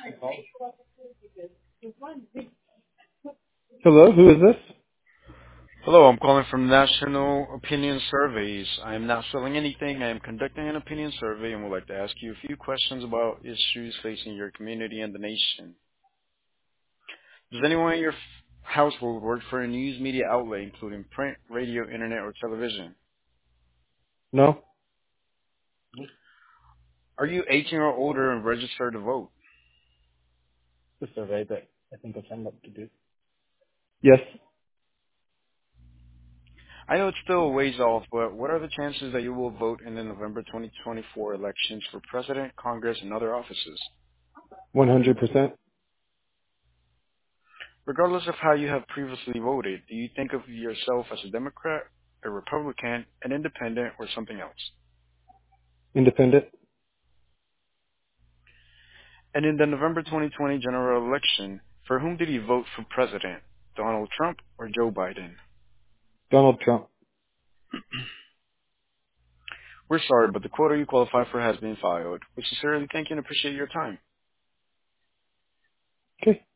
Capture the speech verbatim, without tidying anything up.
Hello, who is this? Hello, I'm calling from National Opinion Surveys. I am not selling anything. I am conducting an opinion survey and would like to ask you a few questions about issues facing your community and the nation. Does anyone in your f- household work for a news media outlet, including print, radio, internet, or television? No, Are you eighteen or older and registered to vote? the survey that I think I signed up to do. Yes, I know it's still a ways off, but what are the chances that you will vote in the November twenty twenty-four elections for president, Congress, and other offices? one hundred percent. Regardless of how you have previously voted, do you think of yourself as a Democrat, a Republican, an independent, or something else? Independent. And in the November twenty twenty general election, for whom did you vote for president? Donald Trump or Joe Biden? Donald Trump. We're sorry, but the quota you qualify for has been filed. We sincerely thank you and appreciate your time. Okay.